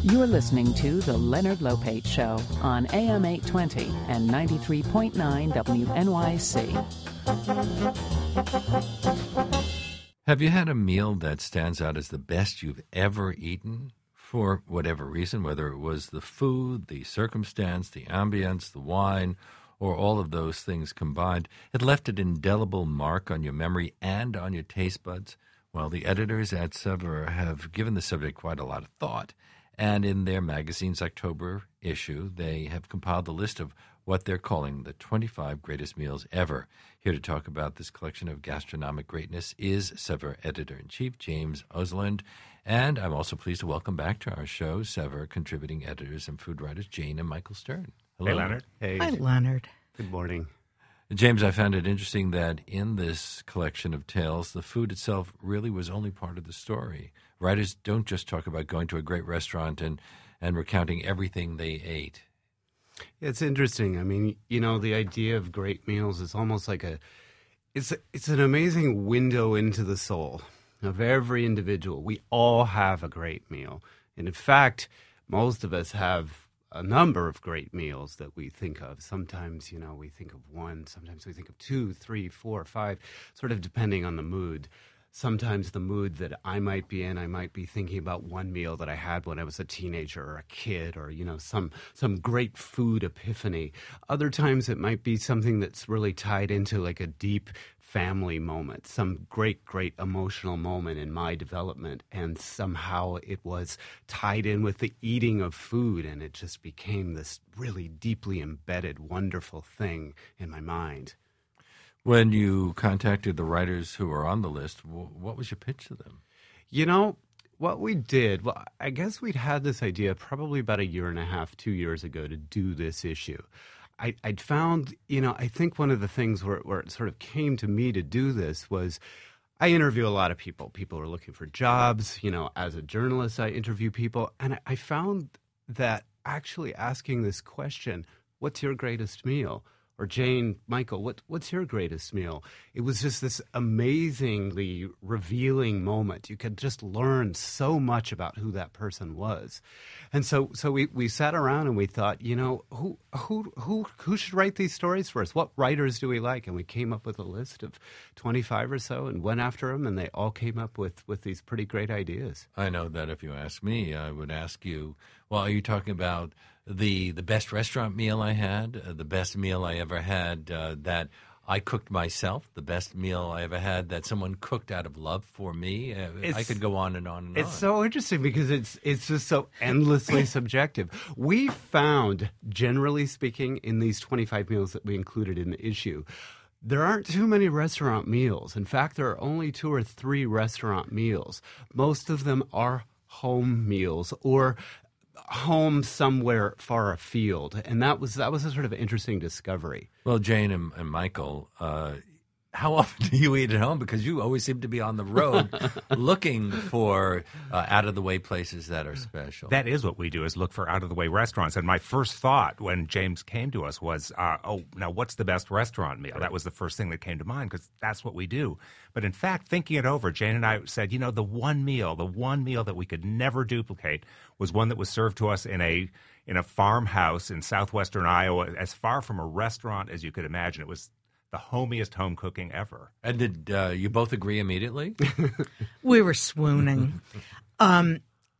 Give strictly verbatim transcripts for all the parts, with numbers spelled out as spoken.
You're listening to The Leonard Lopate Show on A M eight twenty and ninety-three point nine W N Y C. Have you had a meal that stands out as the best you've ever eaten? For whatever reason, whether it was the food, the circumstance, the ambience, the wine, or all of those things combined, it left an indelible mark on your memory and on your taste buds? Well, the editors at Saveur have given the subject quite a lot of thought, and in their magazine's October issue, they have compiled a list of what they're calling the twenty-five greatest meals ever. Here to talk about this collection of gastronomic greatness is Saveur Editor-in-Chief James Osland, and I'm also pleased to welcome back to our show Saveur contributing editors and food writers Jane and Michael Stern. Hello. Hey, Leonard. Hey. Hi, Leonard. Good morning. James, I found it interesting that in this collection of tales, the food itself really was only part of the story. Writers don't just talk about going to a great restaurant and, and recounting everything they ate. It's interesting. I mean, you know, the idea of great meals is almost like a it's it's an amazing window into the soul of every individual. We all have a great meal. And in fact, most of us have a number of great meals that we think of. Sometimes, you know, we think of one. Sometimes we think of two, three, four, five, sort of depending on the mood. Sometimes the mood that I might be in, I might be thinking about one meal that I had when I was a teenager or a kid, or, you know, some some great food epiphany. Other times it might be something that's really tied into like a deep family moment, some great, great emotional moment in my development. And somehow it was tied in with the eating of food, and it just became this really deeply embedded, wonderful thing in my mind. When you contacted the writers who were on the list, what was your pitch to them? You know, what we did, well, I guess we'd had this idea probably about a year and a half, two years ago to do this issue. I, I'd found, you know, I think one of the things where, where it sort of came to me to do this was I interview a lot of people. People are looking for jobs. You know, as a journalist, I interview people. And I found that actually asking this question, what's your greatest meal? Or Jane, Michael, what, what's your greatest meal? It was just this amazingly revealing moment. You could just learn so much about who that person was. And so so we, we sat around and we thought, you know, who who who who should write these stories for us? What writers do we like? And we came up with a list of twenty-five or so and went after them, and they all came up with, with these pretty great ideas. I know that if you ask me, I would ask you, well, are you talking about the the best restaurant meal I had, uh, the best meal I ever had uh, that I cooked myself, the best meal I ever had that someone cooked out of love for me? Uh, I could go on and on and it's on. It's so interesting because it's it's just so endlessly subjective. We found, generally speaking, in these twenty-five meals that we included in the issue, there aren't too many restaurant meals. In fact, there are only two or three restaurant meals. Most of them are home meals or home somewhere far afield, and that was that was a sort of interesting discovery. Well, Jane and, and Michael, uh, how often do you eat at home? Because you always seem to be on the road looking for uh, out-of-the-way places that are special. That is what we do, is look for out-of-the-way restaurants. And my first thought when James came to us was, uh, oh, now what's the best restaurant meal? Right. That was the first thing that came to mind, because that's what we do. But in fact, thinking it over, Jane and I said, you know, the one meal, the one meal that we could never duplicate was one that was served to us in a in a farmhouse in southwestern Iowa, as far from a restaurant as you could imagine. It was the homiest home cooking ever. And did uh, you both agree immediately? We were swooning. um,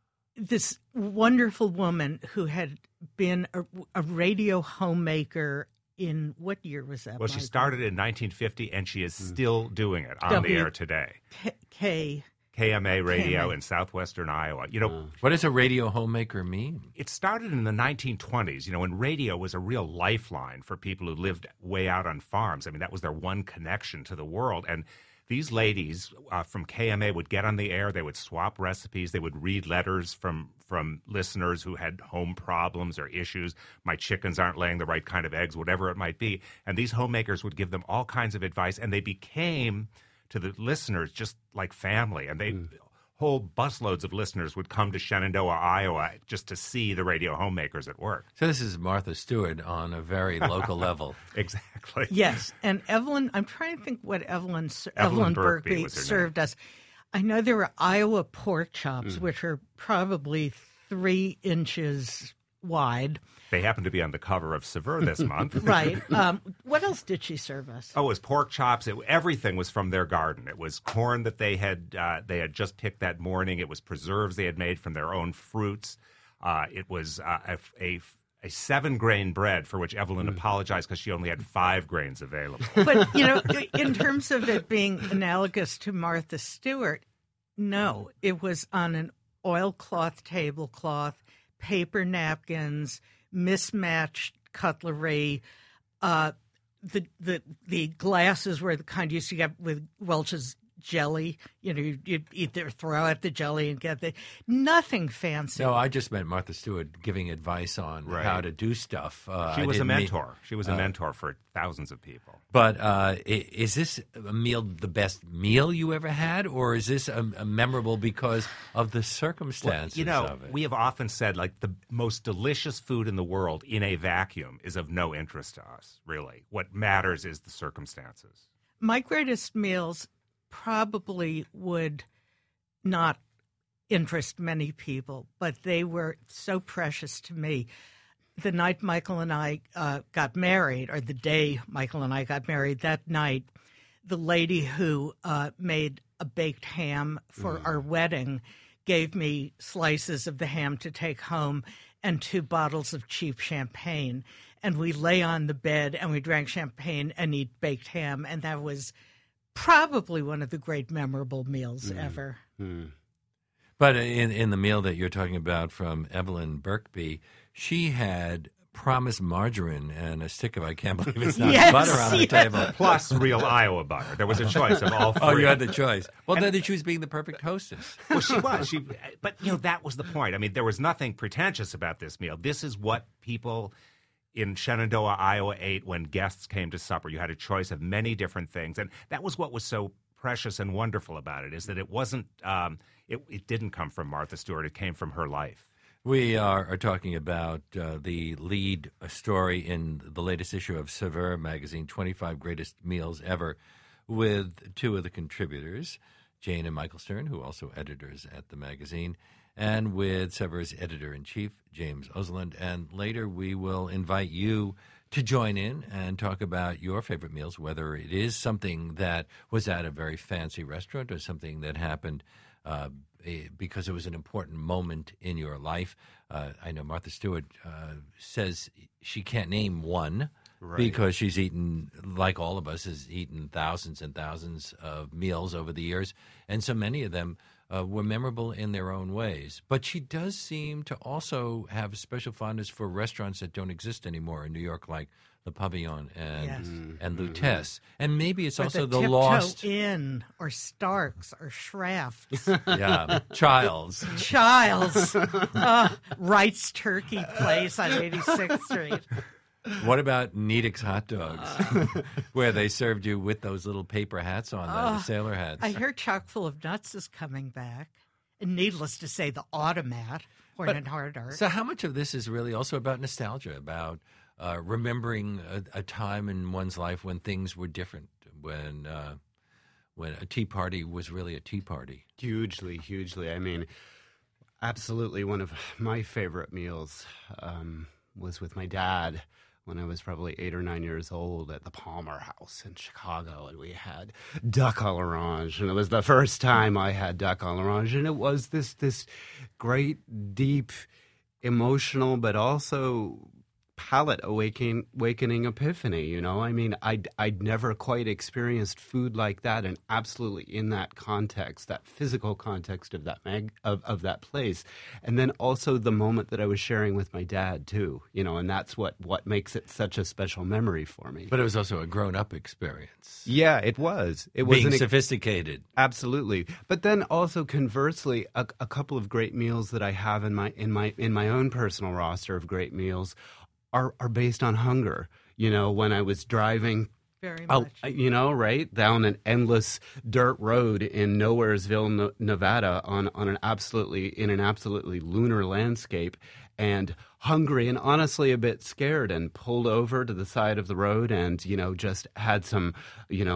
this wonderful woman who had been a, a radio homemaker in, what year was that? Well, she Michael? started in nineteen fifty, and she is still doing it on W- the air today. K. K- K M A Radio K M A. in southwestern Iowa. You know, Uh. What does a radio homemaker mean? it started in the nineteen twenties, you know, when radio was a real lifeline for people who lived way out on farms. I mean, that was their one connection to the world. And these ladies uh, from K M A would get on the air. They would swap recipes. They would read letters from, from listeners who had home problems or issues. My chickens aren't laying the right kind of eggs, whatever it might be. And these homemakers would give them all kinds of advice, and they became, to the listeners, just like family. And they mm. whole busloads of listeners would come to Shenandoah, Iowa, just to see the radio homemakers at work. So this is Martha Stewart on a very local level. Exactly. Yes, and Evelyn, I'm trying to think what Evelyn Evelyn Evelyn Birkby Birkby was her served us. I know there were Iowa pork chops, Mm. which are probably three inches wide. They happened to be on the cover of Saveur this month. Right. Um, what else did she serve us? Oh, it was pork chops. It, everything was from their garden. It was corn that they had uh, they had just picked that morning. It was preserves they had made from their own fruits. Uh, it was uh, a, a, a seven-grain bread for which Evelyn mm. apologized because she only had five grains available. But, you know, in terms of it being analogous to Martha Stewart, no. It was on an oilcloth tablecloth, paper napkins, mismatched cutlery. Uh, the the the glasses were the kind you used to get with Welch's jelly. You know, you'd, you'd either throw out the jelly and get the nothing fancy. No, I just meant Martha Stewart giving advice on Right. how to do stuff. Uh, She I was a didn't mean- mentor. She was a uh, mentor for thousands of people. But uh, i- is this a meal the best meal you ever had, or is this a, a memorable because of the circumstances you know, of it? we have often said, like, the most delicious food in the world in a vacuum is of no interest to us, really. What matters is the circumstances. My greatest meals probably would not interest many people, but they were so precious to me. The night Michael and I uh, got married, or the day Michael and I got married, that night, the lady who uh, made a baked ham for our wedding gave me slices of the ham to take home and two bottles of cheap champagne. And we lay on the bed and we drank champagne and eat baked ham, and that was probably one of the great memorable meals Mm. ever. Mm. But in in the meal that you're talking about from Evelyn Birkby, she had promised margarine and a stick of, I can't believe it's not Yes, butter on the yes. table. Plus real Iowa butter. There was a choice of all three. Oh, you had the choice. Well, then she was being the perfect hostess. Well, she was. She, but, you know, that was the point. I mean, there was nothing pretentious about this meal. This is what people in Shenandoah, Iowa ate when guests came to supper. You had a choice of many different things. And that was what was so precious and wonderful about it, is that it wasn't, um, it, it didn't come from Martha Stewart. It came from her life. We are, are talking about uh, the lead story in the latest issue of Saveur magazine, twenty-five Greatest Meals Ever, with two of the contributors, Jane and Michael Stern, who are also editors at the magazine, and with Saveur's editor-in-chief, James Osland. And later we will invite you to join in and talk about your favorite meals, whether it is something that was at a very fancy restaurant or something that happened uh, because it was an important moment in your life. Uh, I know Martha Stewart uh, says she can't name one Right. because she's eaten, like all of us, has eaten thousands and thousands of meals over the years, and so many of them uh, were memorable in their own ways. But she does seem to also have a special fondness for restaurants that don't exist anymore in New York, like the Pavillon and Yes. and Lutece. And maybe it's Or also the, the Tiptoe lost, Inn, or Starks, or Schraft's. yeah, Childs. Childs. uh, Wright's Turkey Place on eighty-sixth Street. What about Nedick's hot dogs, where they served you with those little paper hats on, the sailor hats? I hear Chock full of nuts is coming back. And needless to say, the automat, Horn But- and Hard Art. So how much of this is really also about nostalgia, about uh, remembering a, a time in one's life when things were different, when uh, when a tea party was really a tea party? Hugely, hugely. I mean, absolutely one of my favorite meals um, was with my dad when I was probably eight or nine years old at the Palmer House in Chicago, and we had duck à l'orange, and it was the first time I had duck à l'orange, and it was this this great, deep, emotional, but also palate awakening, awakening epiphany, you know? I mean, I'd, I'd never quite experienced food like that, and absolutely in that context, that physical context of that mag, of, of that place. And then also the moment that I was sharing with my dad, too, you know, and that's what, what makes it such a special memory for me. But it was also a grown-up experience. Yeah, it was. It was Being an, sophisticated. Absolutely, but then also conversely, a, a couple of great meals that I have in my in my in my own personal roster of great meals are are based on hunger. You know, when I was driving, Very oh, much. you know, right down an endless dirt road in Nowheresville, No- Nevada, on on an absolutely in an absolutely lunar landscape, and hungry and honestly a bit scared, and pulled over to the side of the road, and you know, just had some, you know,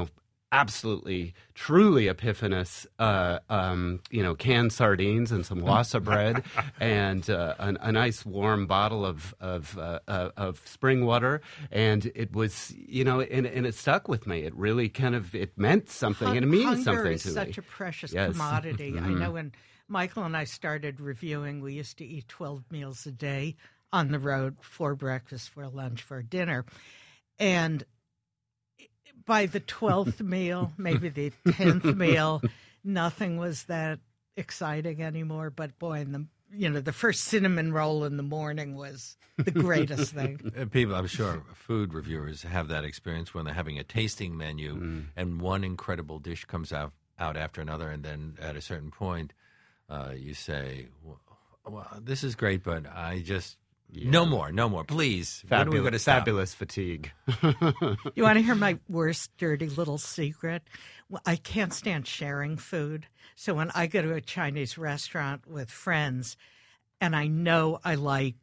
absolutely, truly epiphanous, uh, um, you know, canned sardines and some wassa bread, and uh, a, a nice warm bottle of of, uh, uh, of spring water, and it was, you know, and, and it stuck with me. It really kind of it meant something, Hun- and it means hunger something is to such me. a precious Yes. commodity. Mhm. I know when Michael and I started reviewing, we used to eat twelve meals a day on the road, for breakfast, for lunch, for dinner, and by the twelfth meal, maybe the tenth meal, nothing was that exciting anymore. But boy, in the you know the first cinnamon roll in the morning was the greatest thing. Uh, People, I'm sure, food reviewers have that experience when they're having a tasting menu Mm. and one incredible dish comes out, out after another, and then at a certain point, uh, you say, well, well, this is great, but I just, no more, no more, please. When are we Fabulous, going to stop? fabulous fatigue. You want to hear my worst dirty little secret? Well, I can't stand sharing food. So when I go to a Chinese restaurant with friends and I know I like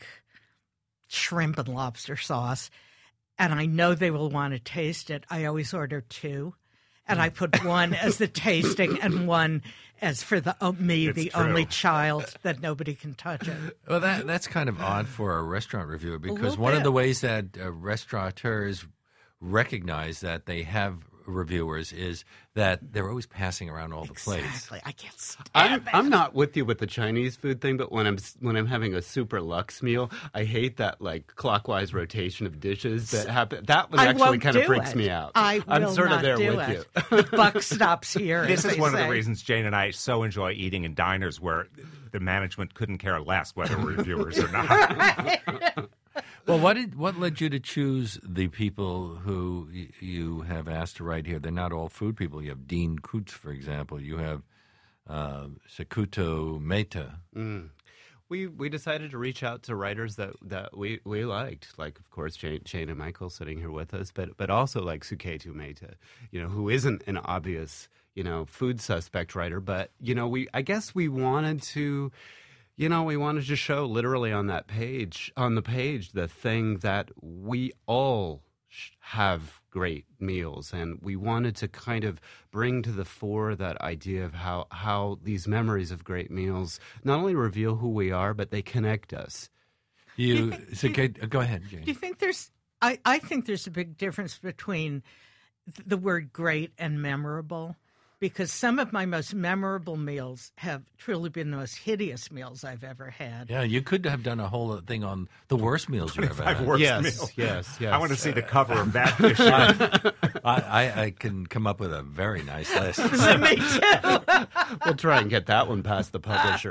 shrimp and lobster sauce and I know they will want to taste it, I always order two. And I put one as the tasting and one as for the oh, me, It's the true. only child that nobody can touch it. Well, that that's kind of odd for a restaurant reviewer because little one of bit. the ways that uh, restaurateurs recognize that they have reviewers is that they're always passing around all the plates. Exactly. I can't stand I'm, it. I'm not with you with the Chinese food thing, but when I'm when I'm having a super luxe meal, I hate that like clockwise rotation of dishes that happen. That was I actually won't kind of do freaks it. me out. I I'm will sort not of there do with it. you. The buck stops here. This as is they one of say. the reasons Jane and I so enjoy eating in diners where the management couldn't care less whether we're reviewers or not. Well, what did what led you to choose the people who y- you have asked to write here? They're not all food people. You have Dean Koontz, for example. You have uh, Sekuto Mehta. Mm. We we decided to reach out to writers that, that we, we liked, like of course Shane, Shane and Michael sitting here with us, but but also like Suketu Mehta, you know, who isn't an obvious you know food suspect writer, but you know we I guess we wanted to. You know, we wanted to show literally on that page, on the page, the thing that we all sh- have great meals. And we wanted to kind of bring to the fore that idea of how, how these memories of great meals not only reveal who we are, but they connect us. You, think- Suketu, go ahead, Jane. Do you think there's? I, I think there's a big difference between th- the word great and memorable, because some of my most memorable meals have truly been the most hideous meals I've ever had. Yeah, you could have done a whole thing on the worst meals you ever Five had. worst yes, meals. yes, yes. I want to see the cover of that issue. I, I, I can come up with a very nice list. Me too. We'll try and get that one past the publisher.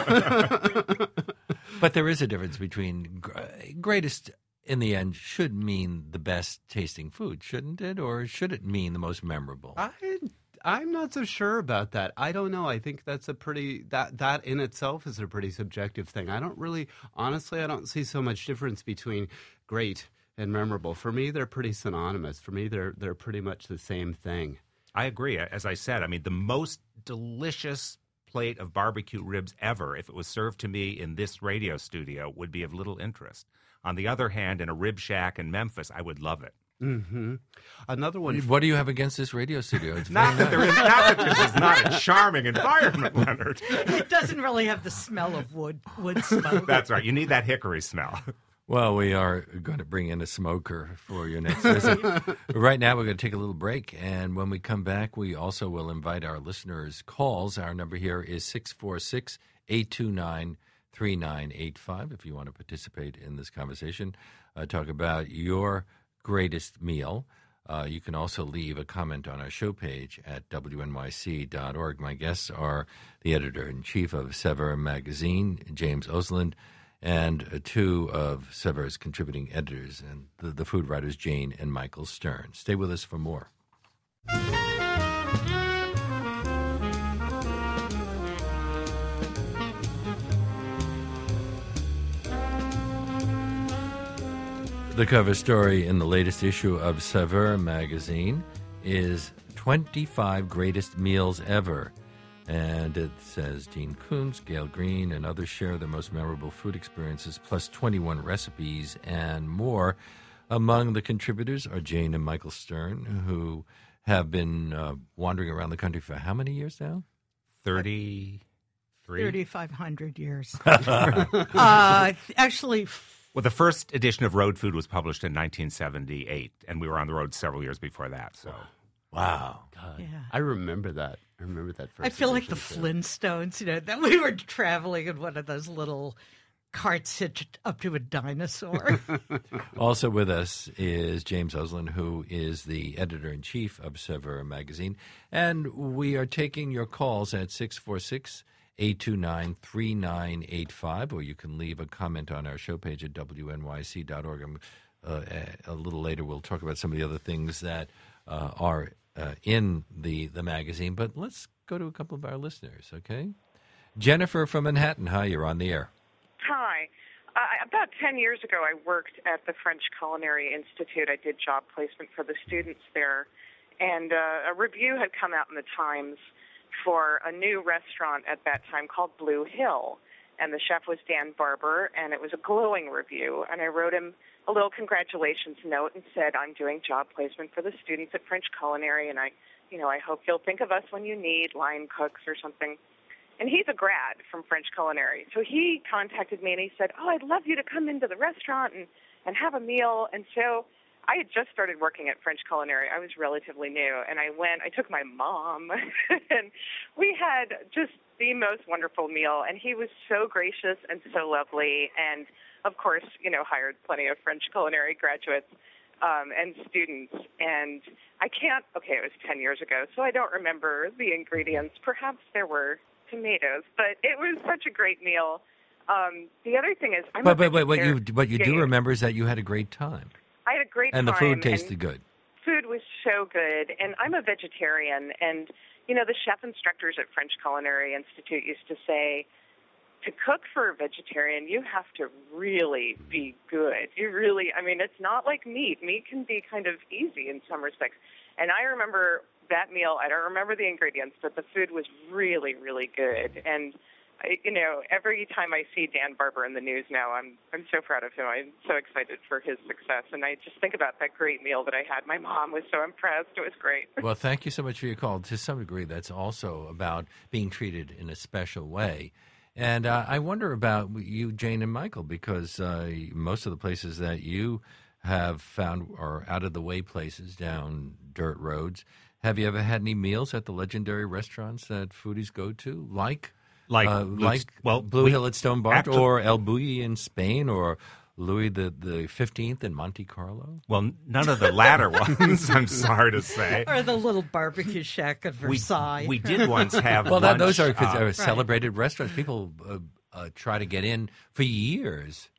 Huh? But there is a difference between gr- greatest in the end should mean the best tasting food, shouldn't it? Or should it mean the most memorable? I, I'm not so sure about that. I don't know. I think that's a pretty that that in itself is a pretty subjective thing. I don't really, honestly, I don't see so much difference between great and memorable. For me, they're pretty synonymous. For me, they're they're pretty much the same thing. I agree. As I said, I mean, the most delicious plate of barbecue ribs ever, if it was served to me in this radio studio, would be of little interest. On the other hand, in a rib shack in Memphis, I would love it. Mm-hmm. Another one. What do you have against this radio studio? It's Not very that there is, not that this is not a charming environment, Leonard. It doesn't really have the smell of wood wood smoke. That's right. You need that hickory smell. Well, we are going to bring in a smoker for your next visit. Right now, we're going to take a little break, and when we come back, we also will invite our listeners' calls. Our number here is six four six, eight two nine, three nine eight five if you want to participate in this conversation. Uh, talk about your greatest meal. Uh, you can also leave a comment on our show page at W N Y C dot org. My guests are the editor-in-chief of Saveur magazine, James Osland, and uh, two of Saveur's contributing editors, and the, the food writers Jane and Michael Stern. Stay with us for more. The cover story in the latest issue of Saveur magazine is twenty-five Greatest Meals Ever. And it says Dean Koontz, Gail Green, and others share their most memorable food experiences, plus twenty-one recipes and more. Among the contributors are Jane and Michael Stern, who have been uh, wandering around the country for how many years now? thirty-three thirty-five hundred years. uh, actually, Well, the first edition of Road Food was published in nineteen seventy-eight, and we were on the road several years before that. So, Wow. God, Yeah. I remember that. I remember that first. I feel like the edition, too. Flintstones, you know, that we were traveling in one of those little carts hitched up to a dinosaur. Also with us is James Oslin, who is the editor-in-chief of Saveur magazine. And we are taking your calls at six four six, eight two nine, three nine eight five, or you can leave a comment on our show page at W N Y C dot org. Uh, a little later we'll talk about some of the other things that uh, are uh, in the, the magazine. But let's go to a couple of our listeners, okay? Jennifer from Manhattan. Hi, you're on the air. Hi. Uh, about ten years ago, I worked at the French Culinary Institute. I did job placement for the students there. And uh, a review had come out in the Times for a new restaurant at that time called Blue Hill. And the chef was Dan Barber, and it was a glowing review. And I wrote him a little congratulations note and said, I'm doing job placement for the students at French Culinary, and I, you know, I hope you'll think of us when you need line cooks or something. And he's a grad from French Culinary. So he contacted me and he said, oh, I'd love you to come into the restaurant and, and have a meal. And so I had just started working at French Culinary. I was relatively new. And I went, I took my mom, and we had just the most wonderful meal. And he was so gracious and so lovely. And, of course, you know, hired plenty of French Culinary graduates um, and students. And I can't, okay, it was ten years ago, so I don't remember the ingredients. Perhaps there were tomatoes, but it was such a great meal. Um, the other thing is, I'm But, a but, but what you, vegetarian. what you Yeah, do yeah. remember is that you had a great time. I had a great And the time. food tasted and good. Food was so good, and I'm a vegetarian, and, you know, the chef instructors at French Culinary Institute used to say, to cook for a vegetarian, you have to really be good. You really, I mean, it's not like meat. Meat can be kind of easy in some respects. And I remember that meal, I don't remember the ingredients, but the food was really, really good. And, I, you know, every time I see Dan Barber in the news now, I'm I'm so proud of him. I'm so excited for his success. And I just think about that great meal that I had. My mom was so impressed. It was great. Well, thank you so much for your call. To some degree, that's also about being treated in a special way. And uh, I wonder about you, Jane and Michael, because uh, most of the places that you have found are out-of-the-way places down dirt roads. Have you ever had any meals at the legendary restaurants that foodies go to, like like, uh, Blue- like well, Blue we- Hill at Stone Barge, actually- or El Bulli in Spain, or Louis the, the fifteenth in Monte Carlo? Well, none of the latter ones, I'm sorry to say. Or the little barbecue shack at We, Versailles. we did once have Well, that, lunch, those are, 'cause uh, they're celebrated restaurants. People uh, uh, try to get in for years.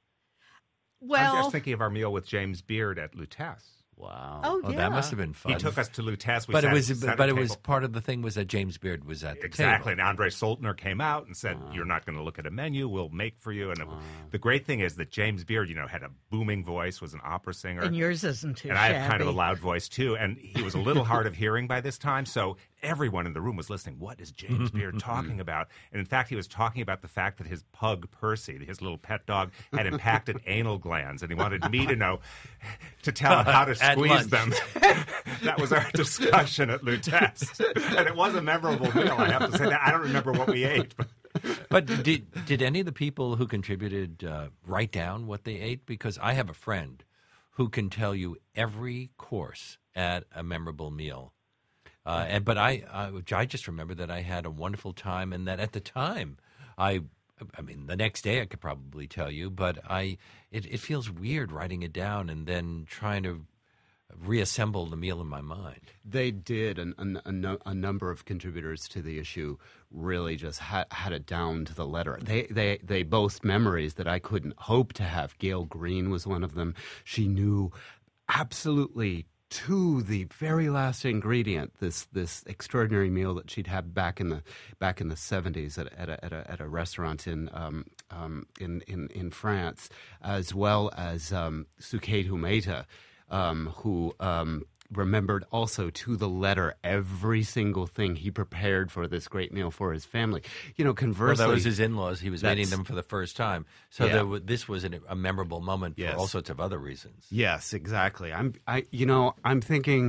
well, I'm just thinking of our meal with James Beard at Lutece. Wow. oh, Oh, yeah. that must have been fun. He took us to Lutece. We but it sat- was, sat at but a it was table. part of the thing was that James Beard was at the Exactly. table. And Andre Soltner came out and said, you're not going to look at a menu. We'll make for you. And it, the great thing is that James Beard, you know, had a booming voice, was an opera singer. And yours isn't too And I shabby. have kind of a loud voice, too. And he was a little hard of hearing by this time. So everyone in the room was listening. What is James Beard talking about? And in fact, he was talking about the fact that his pug, Percy, his little pet dog, had impacted anal glands. And he wanted me to know, to tell him how to At squeeze lunch. them. That was our discussion at Lutece. And it was a memorable meal, I have to say that. I don't remember what we ate. But But did did any of the people who contributed uh, write down what they ate? Because I have a friend who can tell you every course at a memorable meal. Uh, and but I, I I just remember that I had a wonderful time, and that at the time, I I mean the next day I could probably tell you, but I it, it feels weird writing it down and then trying to reassemble the meal in my mind. They did, and and a, no, a number of contributors to the issue really just had, had it down to the letter. They, they they boast memories that I couldn't hope to have. Gail Green was one of them. She knew absolutely to the very last ingredient this this extraordinary meal that she'd had back in the back in the seventies at, at a at a at a restaurant in um, um, in, in in France, as well as um, Suket Humeta. Um, who um, remembered also to the letter every single thing he prepared for this great meal for his family. You know, Well, conversely, that was his in-laws. He was meeting That's- them for the first time. So Yeah. there w- this was an, a memorable moment Yes. for all sorts of other reasons. yes, exactly. I'm, I, you know, I'm thinking,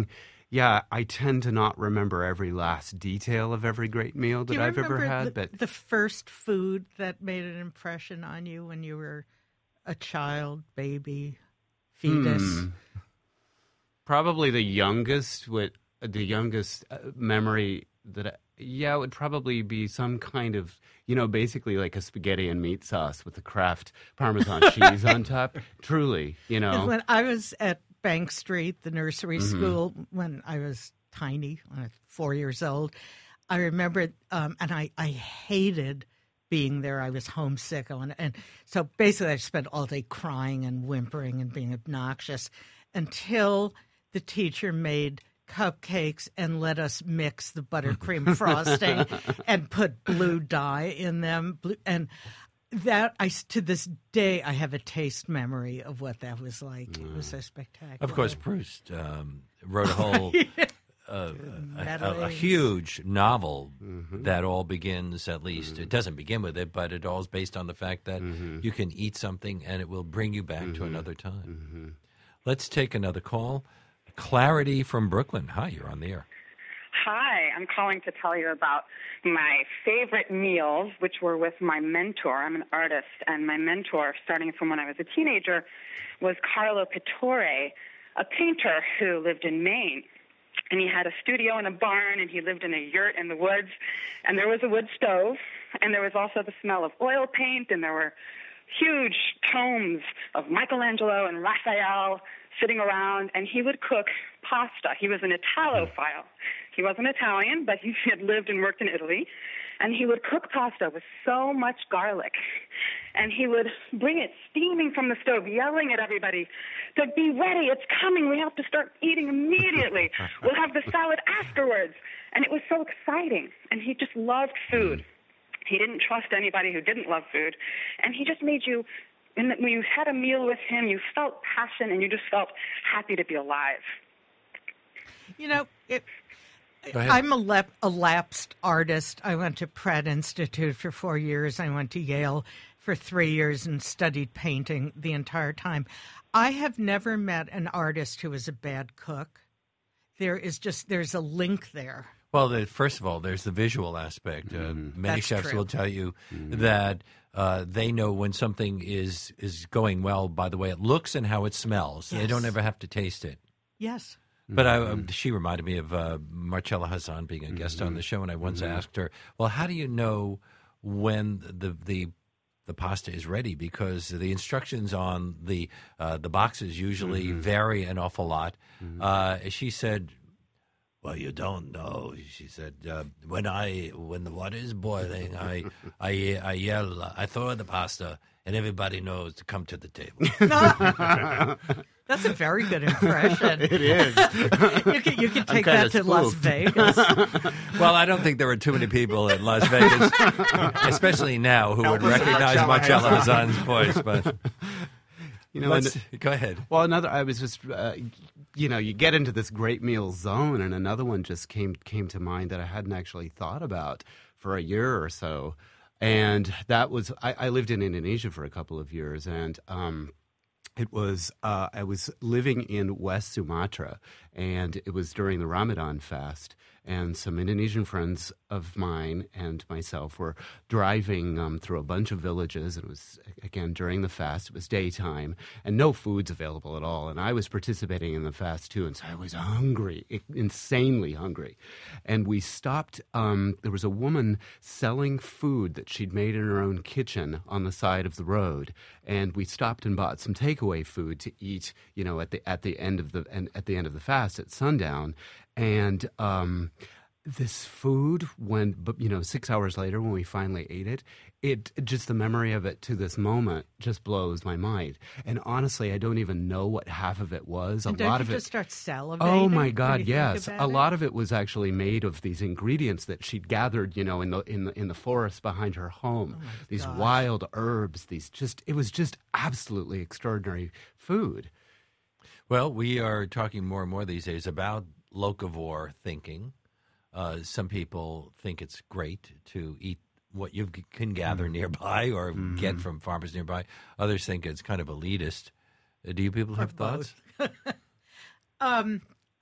Yeah, I tend to not remember every last detail of every great meal Do that you I've ever remember had, the, but the first food that made an impression on you when you were a child, baby, fetus? Hmm. Probably the youngest, with the youngest uh, memory that, I, yeah, it would probably be some kind of, you know, basically like a spaghetti and meat sauce with the Kraft Parmesan cheese on top. Truly, you know. When I was at Bank Street, the nursery Mm-hmm. school, when I was tiny, uh, four years old, I remember, um, and I, I hated being there. I was homesick. And, and so basically I spent all day crying and whimpering and being obnoxious until the teacher made cupcakes and let us mix the buttercream frosting and put blue dye in them. Blue, and that, I, to this day, I have a taste memory of what that was like. It was so spectacular. Of course, Proust um, wrote a whole, uh, a, a, a huge novel that all begins, at least, it doesn't begin with it, but it all is based on the fact that you can eat something and it will bring you back to another time. Let's take another call. Clarity from Brooklyn. Hi, you're on the air. Hi, I'm calling to tell you about my favorite meals, which were with my mentor. I'm an artist, and my mentor, starting from when I was a teenager, was Carlo Pittore, a painter who lived in Maine. And he had a studio in a barn, and he lived in a yurt in the woods. And there was a wood stove, and there was also the smell of oil paint, and there were huge tomes of Michelangelo and Raphael sitting around, and he would cook pasta. He was an Italophile. He wasn't Italian, but he had lived and worked in Italy. And he would cook pasta with so much garlic. And he would bring it steaming from the stove, yelling at everybody to be ready. It's coming. We have to start eating immediately. We'll have the salad afterwards. And it was so exciting. And he just loved food. He didn't trust anybody who didn't love food. And he just made you, when you had a meal with him, you felt passion and you just felt happy to be alive. You know, it, I'm a, lep, a lapsed artist. I went to Pratt Institute for four years. I went to Yale for three years and studied painting the entire time. I have never met an artist who is a bad cook. There is just, there's a link there. Well, the, first of all, there's the visual aspect. Uh, many That's chefs true. will tell you that uh, they know when something is is going well by the way it looks and how it smells. They Yes. don't ever have to taste it. Yes. But I, um, she reminded me of uh, Marcella Hazan being a guest on the show, and I once asked her, "Well, how do you know when the the the pasta is ready? Because the instructions on the uh, the boxes usually vary an awful lot." Uh, she said, "Well, you don't know." She said, uh, "When I when the water is boiling, I I I yell, I throw in the pasta, and everybody knows to come to the table." That's a very good impression. it is. You can, you can take kinda that to Las spooked. Vegas. Well, I don't think there were too many people in Las Vegas, especially now, who would Elvis recognize Marcella Marcella Hazan's voice. But You know, let's, and- go ahead. Well, another. I was just, uh, you know, you get into this great meal zone, and another one just came came to mind that I hadn't actually thought about for a year or so, and that was I, I lived in Indonesia for a couple of years, and um, it was uh, I was living in West Sumatra, and it was during the Ramadan fast. And some Indonesian friends of mine and myself were driving um, through a bunch of villages. And it was, again, during the fast. It was daytime, and no food's available at all. And I was participating in the fast, too. And so I was hungry, insanely hungry. And we stopped. Um, there was a woman selling food that she'd made in her own kitchen on the side of the road. And we stopped and bought some takeaway food to eat, you know, at the at the end of the at the end of the fast at sundown. And um, this food, when you know, six hours later, when we finally ate it, it just the memory of it to this moment just blows my mind. And honestly, I don't even know what half of it was. A And don't lot you of it. just start salivating? Oh my when God! you think Yes, about a it? lot of it was actually made of these ingredients that she'd gathered, you know, in the in the in the forest behind her home. Oh these gosh. wild herbs. These just it was just absolutely extraordinary food. Well, we are talking more and more these days about locavore thinking. Uh, some people think it's great to eat what you c- can gather nearby or get from farmers nearby. Others think it's kind of elitist. Uh, do you people have thoughts? Um, I,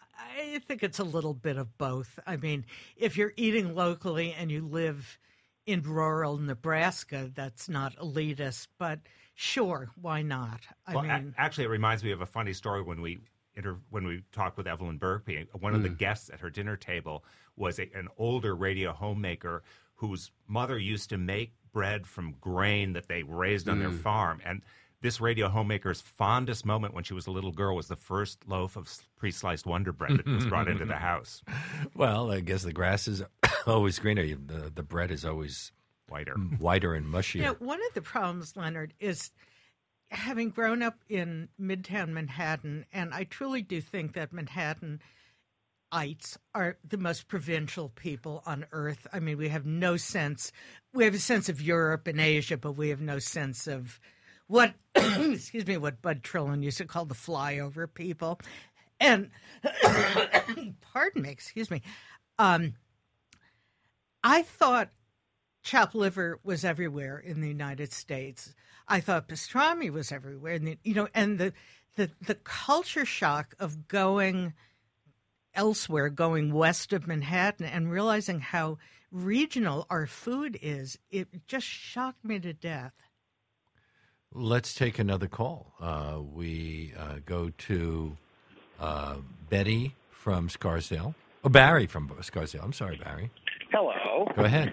I think it's a little bit of both. I mean, if you're eating locally and you live in rural Nebraska, that's not elitist, but sure, why not? I well, mean, a- actually, it reminds me of a funny story when we inter- when we talked with Evelyn Berkby. One of Mm. the guests at her dinner table was a, an older radio homemaker whose mother used to make bread from grain that they raised on Mm. their farm, and this radio homemaker's fondest moment when she was a little girl was the first loaf of s- pre-sliced Wonder Bread that was brought into the house. Well, I guess the grass is always greener. The, the bread is always Whiter. whiter and mushier. you know, one of the problems, Leonard, is having grown up in Midtown Manhattan, and I truly do think that Manhattanites are the most provincial people on earth. I mean, we have no sense. We have a sense of Europe and Asia, but we have no sense of what, excuse me, what Bud Trillin used to call the flyover people. And, pardon me, excuse me. Um, I thought chopped liver was everywhere in the United States. I thought pastrami was everywhere. And, the, you know, and the, the, the culture shock of going elsewhere, going west of Manhattan, and realizing how regional our food is, it just shocked me to death. Let's take another call. Uh, we uh, go to uh, Betty from Scarsdale. Oh, Barry from Scarsdale. I'm sorry, Barry. Hello. Go ahead.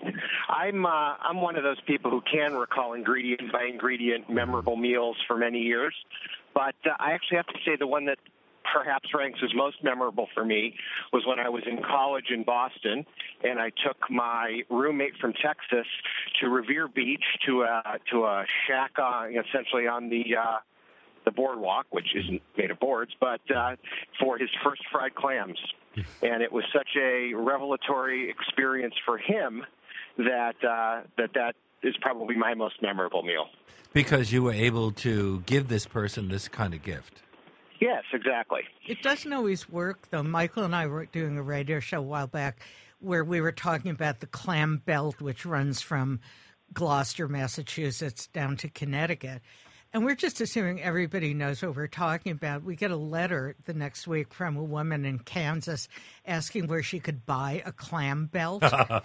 I'm uh, I'm one of those people who can recall ingredient by ingredient memorable meals for many years, but uh, I actually have to say the one that perhaps ranks as most memorable for me was when I was in college in Boston, and I took my roommate from Texas to Revere Beach to a to a shack uh, essentially on the uh, the boardwalk, which isn't made of boards, but uh, for his first fried clams, and it was such a revelatory experience for him that uh, that that is probably my most memorable meal. Because you were able to give this person this kind of gift. Yes, exactly. It doesn't always work, though. Michael and I were doing a radio show a while back where we were talking about the clam belt, which runs from Gloucester, Massachusetts, down to Connecticut. And we're just assuming everybody knows what we're talking about. We get a letter the next week from a woman in Kansas asking where she could buy a clam belt.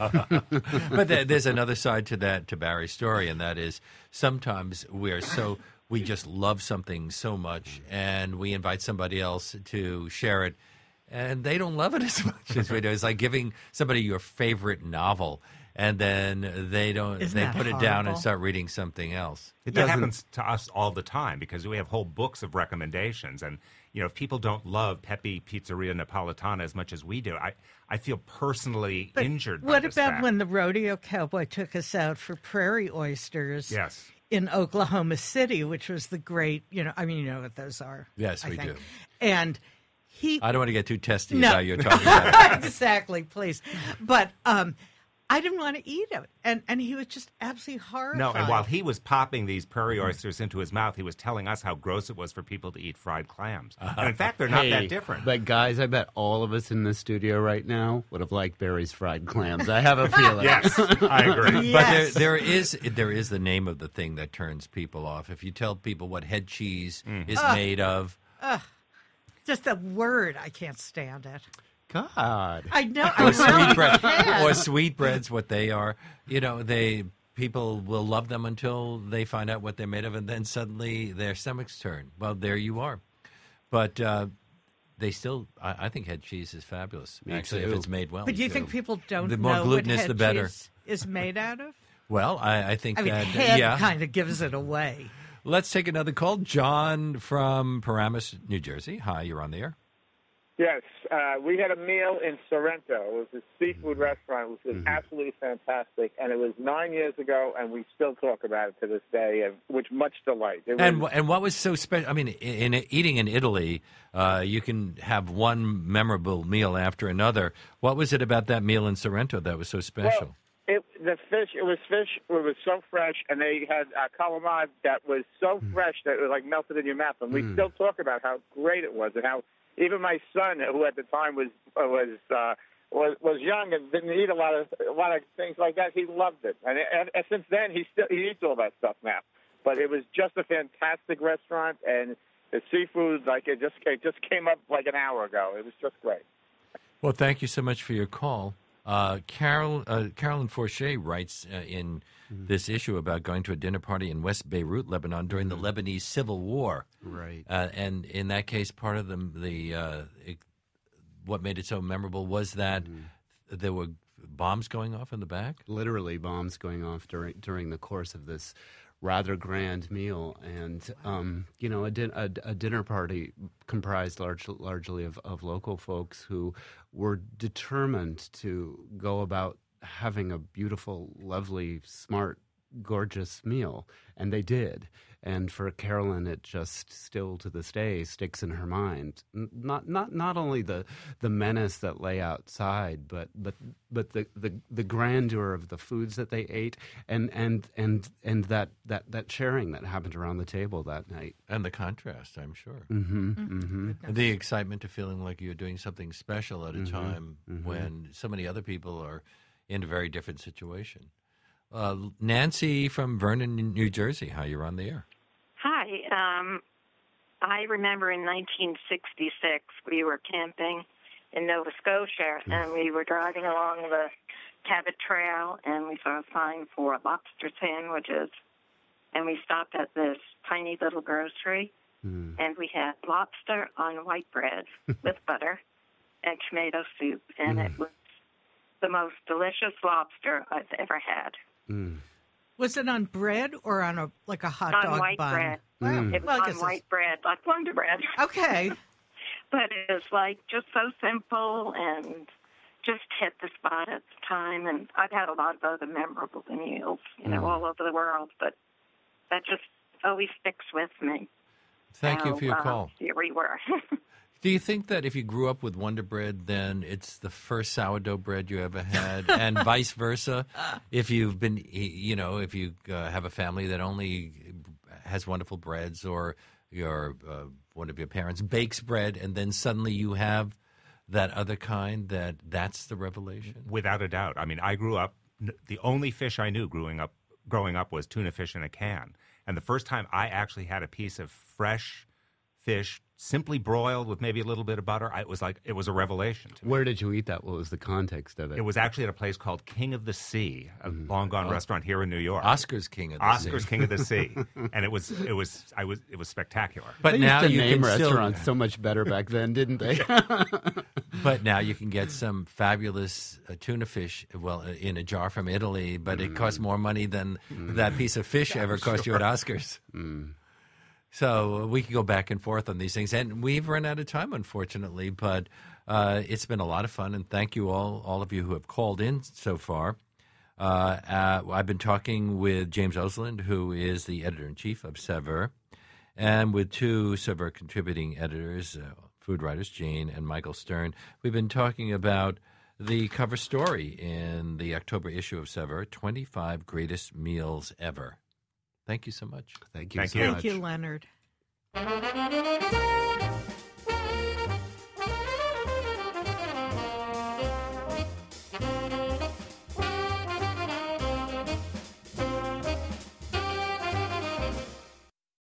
But there, there's another side to that, to Barry's story, and that is sometimes we're so, we just love something so much, and we invite somebody else to share it, and they don't love it as much as we do. It's like giving somebody your favorite novel, and then they don't. Isn't they that put it down and horrible? start reading something else. It That doesn't. happens to us all the time because we have whole books of recommendations. And, you know, if people don't love Pepe Pizzeria Napolitana as much as we do, I, I feel personally But injured by what this about fact. when the rodeo cowboy took us out for prairie oysters? Yes. In Oklahoma City, which was the great, you know, I mean, you know what those are. Yes, I we think. do. And he. I don't want to get too testy No. about you're talking about. Exactly, please. But um, I didn't want to eat it. And, and he was just absolutely horrified. No, and while he was popping these prairie oysters into his mouth, he was telling us how gross it was for people to eat fried clams. And in fact, they're not Hey, that different. But guys, I bet all of us in the studio right now would have liked Barry's fried clams. I have a feeling. Yes, I agree. But there, Yes. there is there is the name of the thing that turns people off. If you tell people what head cheese Mm. is made of, Just the word, I can't stand it. God. I know. I or really sweetbread, can't. or sweetbreads, what they are, you know, they people will love them until they find out what they're made of, and then suddenly their stomachs turn. Well, there you are. But uh, they still, I, I think head cheese is fabulous. Me actually, too. if it's made well. But do you too. think people don't The more know glutinous, what head the better. cheese is made out of? Well, I, I think I mean, that head yeah. kind of gives it away. Let's take another call. John from Paramus, New Jersey. Hi, you're on the air. Yes, uh, we had a meal in Sorrento. It was a seafood restaurant, which was Mm-hmm. absolutely fantastic. And it was nine years ago, and we still talk about it to this day, and which much delight. It And was, wh- and what was so special? I mean, in, in eating in Italy, uh, you can have one memorable meal after another. What was it about that meal in Sorrento that was so special? Well, it, the fish, it was fish, it was so fresh, and they had uh, calamari that was so Mm. fresh that it was like melted in your mouth. And we still talk about how great it was, and how even my son, who at the time was uh, was uh, was was young and didn't eat a lot of a lot of things like that, he loved it. And, and, and since then, he still he eats all that stuff now. But it was just a fantastic restaurant, and the seafood, like it just it just came up like an hour ago. It was just great. Well, thank you so much for your call. Uh, Carol, uh, Carolyn Forche writes uh, in mm-hmm. this issue about going to a dinner party in West Beirut, Lebanon, during mm-hmm. the Lebanese Civil War. Right. Uh, and in that case, part of the, the uh, it, what made it so memorable was that mm-hmm. there were bombs going off in the back? Literally bombs going off during during the course of this rather grand meal. And, um, you know, a, din- a, a dinner party comprised large, largely of, of local folks who were determined to go about having a beautiful, lovely, smart, gorgeous meal. And they did. And for Carolyn, it just still to this day sticks in her mind. Not not not only the the menace that lay outside, but but but the, the, the grandeur of the foods that they ate, and and and and that, that, that sharing that happened around the table that night. And the contrast, I'm sure. Mm-hmm, mm-hmm. The excitement of feeling like you're doing something special at a mm-hmm, time mm-hmm. when so many other people are in a very different situation. Uh, Nancy from Vernon, New Jersey, how you're on the air. Hi. Um, I remember in nineteen sixty-six we were camping in Nova Scotia, and we were driving along the Cabot Trail, and we saw a sign for lobster sandwiches, and we stopped at this tiny little grocery, mm. and we had lobster on white bread with butter and tomato soup, and mm. it was the most delicious lobster I've ever had. Mm. Was it on bread or on a like a hot on dog white bun? bread. Mm. It was well, on white bread, like Wonder Bread. Okay. But it was like just so simple and just hit the spot at the time. And I've had a lot of other memorable meals, you know, mm. all over the world, but that just always sticks with me. Thank so, you for your uh, call. Here we were. Do you think that if you grew up with Wonder Bread, then it's the first sourdough bread you ever had, and vice versa? If you've been, you know, if you uh, have a family that only has wonderful breads, or your uh, one of your parents bakes bread, and then suddenly you have that other kind, that that's the revelation? Without a doubt. I mean, I grew up, the only fish I knew growing up, growing up was tuna fish in a can. And the first time I actually had a piece of fresh fish, simply broiled with maybe a little bit of butter, I, it was like it was a revelation to me. Where did you eat that? What was the context of it? It was actually at a place called King of the Sea, a mm-hmm. long gone oh. restaurant here in New York. Oscar's King of the Oscar's Sea. Oscar's King of the Sea, and it was it was I was it was spectacular. But they now used to you name can restaurants still... so much better back then, didn't they? But now you can get some fabulous uh, tuna fish, well, uh, in a jar from Italy, but mm. it costs more money than mm. that piece of fish ever cost sure. you at Oscar's. Mm. So we can go back and forth on these things. And we've run out of time, unfortunately, but uh, it's been a lot of fun. And thank you all, all of you who have called in so far. Uh, uh, I've been talking with James Osland, who is the editor-in-chief of Saveur, and with two Saveur contributing editors, uh, food writers, Jane and Michael Stern. We've been talking about the cover story in the October issue of Saveur, twenty-five Greatest Meals Ever. Thank you so much. Thank you Thank so you. much. Thank you, Leonard.